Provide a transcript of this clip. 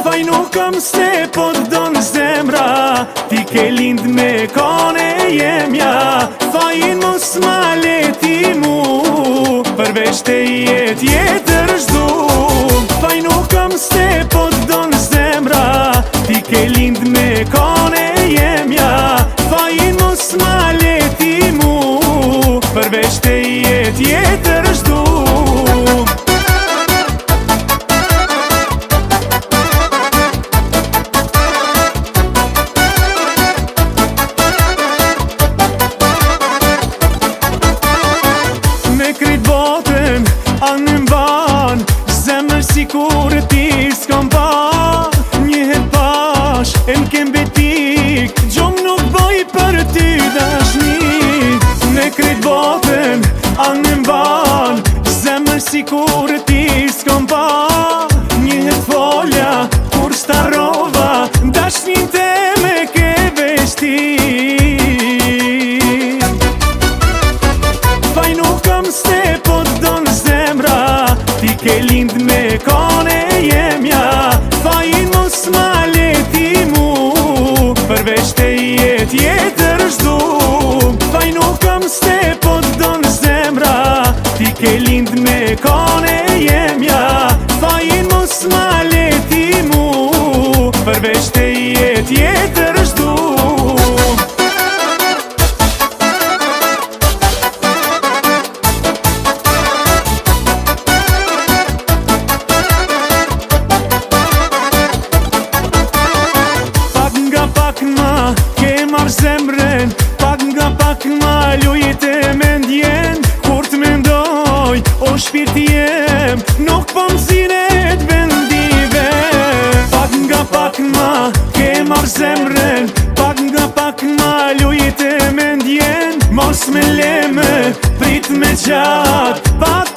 Faj nuk kam se po t'don zemra, ti ke lind me kone jemja. Fajin mos ma leti mu, përveç te jet jetër shdu. Faj nuk kam se po t'don zemra, ti ke lind me kone jemja. Fajin mos ma leti mu, përveç te jet jetër shdu. Anë mban, zemër si kur ti s'kam pa. Njëherë pash, e m'kem betik, gjom nuk boj për ty dashni. Me krejt botën, anë mban, zemër si kur ti s'kam pa. Njëherë folja, kur s'tarova, dashnin te me ke veshti. Faj nuk kam se po t'don zemra, ti ke lind me kone jemja. Fajin mos ma leti mu, përveç te jet jetër shdu. Faj nuk kam se po t'don zemra, ti ke lind me kone jemja. Fajin mos ma leti mu, përveç te jet jetër shdu. Zemrën, pak nga pak ma lujit e me ndjen. Kur t'mendoj, o shpirti jem, nuk po m'zinet vendive. Pak nga pak ma ke marrë zemrën, pak nga pak ma lujit e me ndjen. Mos me leme, prit me qatë, pak